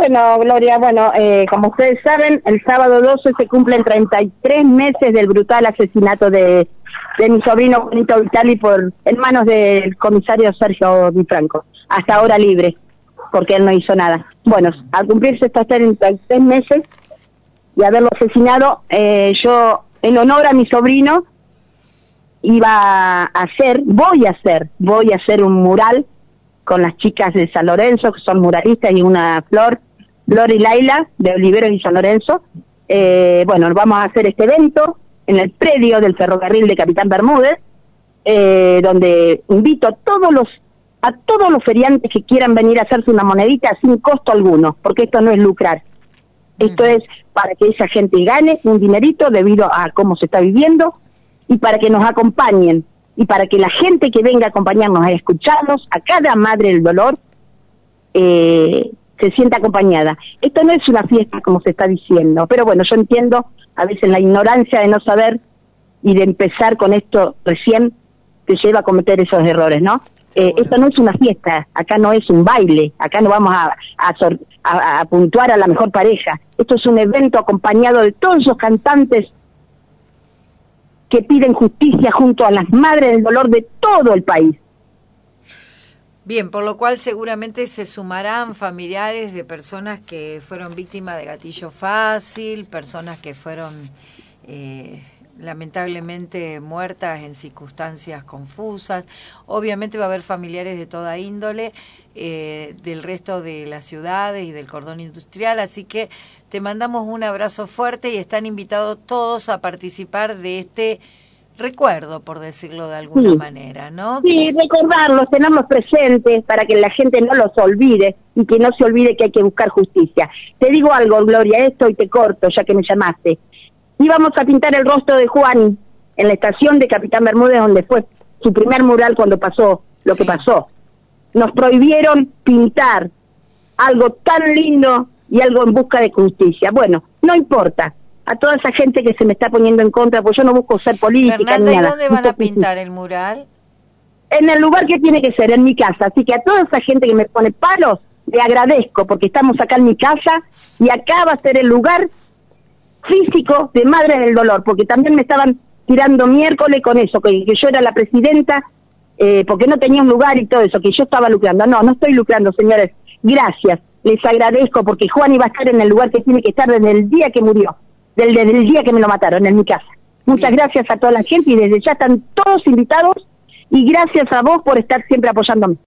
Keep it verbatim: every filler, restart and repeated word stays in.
Bueno, Gloria, bueno, eh, como ustedes saben, el sábado doce se cumplen treinta y tres meses del brutal asesinato de, de mi sobrino Juanito Vitali por en manos del comisario Sergio Di Franco, hasta ahora libre, porque él no hizo nada. Bueno, al cumplirse estos treinta y tres meses de haberlo asesinado, eh, yo, en honor a mi sobrino, iba a hacer, voy a hacer, voy a hacer un mural con las chicas de San Lorenzo, que son muralistas, y una Flor, Flor y Laila, de Oliveros y San Lorenzo. Eh, bueno, vamos a hacer este evento en el predio del ferrocarril de Capitán Bermúdez, eh, donde invito a todos los a todos los feriantes que quieran venir a hacerse una monedita sin costo alguno, porque esto no es lucrar. Esto es para que esa gente gane un dinerito debido a cómo se está viviendo, y para que nos acompañen, y para que la gente que venga a acompañarnos, a escucharnos, a cada madre del dolor, eh, se sienta acompañada. Esto no es una fiesta como se está diciendo, pero bueno, yo entiendo a veces la ignorancia de no saber y de empezar con esto recién te lleva a cometer esos errores, ¿no? Eh, esto no es una fiesta, acá no es un baile, acá no vamos a, a, a, a puntuar a la mejor pareja. Esto es un evento acompañado de todos esos cantantes que piden justicia junto a las madres del dolor de todo el país. Bien, por lo cual seguramente se sumarán familiares de personas que fueron víctimas de gatillo fácil, personas que fueron eh, lamentablemente muertas en circunstancias confusas. Obviamente va a haber familiares de toda índole, eh, del resto de las ciudades y del cordón industrial, así que te mandamos un abrazo fuerte y están invitados todos a participar de este recuerdo, por decirlo de alguna sí. manera, ¿no? Sí, recordarlos, tenerlos presentes para que la gente no los olvide y que no se olvide que hay que buscar justicia. Te digo algo, Gloria, esto y te corto, ya que me llamaste. Íbamos a pintar el rostro de Juan en la estación de Capitán Bermúdez, donde fue su primer mural cuando pasó lo sí. que pasó. Nos prohibieron pintar algo tan lindo y algo en busca de justicia. Bueno, no importa. A toda esa gente que se me está poniendo en contra, pues yo no busco ser política. Fernanda, ni nada. ¿y dónde van a pintar el mural? En el lugar que tiene que ser, en mi casa. Así que a toda esa gente que me pone palos, le agradezco, porque estamos acá en mi casa y acá va a ser el lugar físico de Madres del Dolor, porque también me estaban tirando miércoles con eso, que, que yo era la presidenta, eh, porque no tenía un lugar y todo eso, que yo estaba lucrando. No, no estoy lucrando, señores. Gracias, les agradezco, porque Juan iba a estar en el lugar que tiene que estar desde el día que murió, del, desde el día que me lo mataron, en mi casa. Muchas Bien. gracias a toda la gente y desde ya están todos invitados, y gracias a vos por estar siempre apoyándome.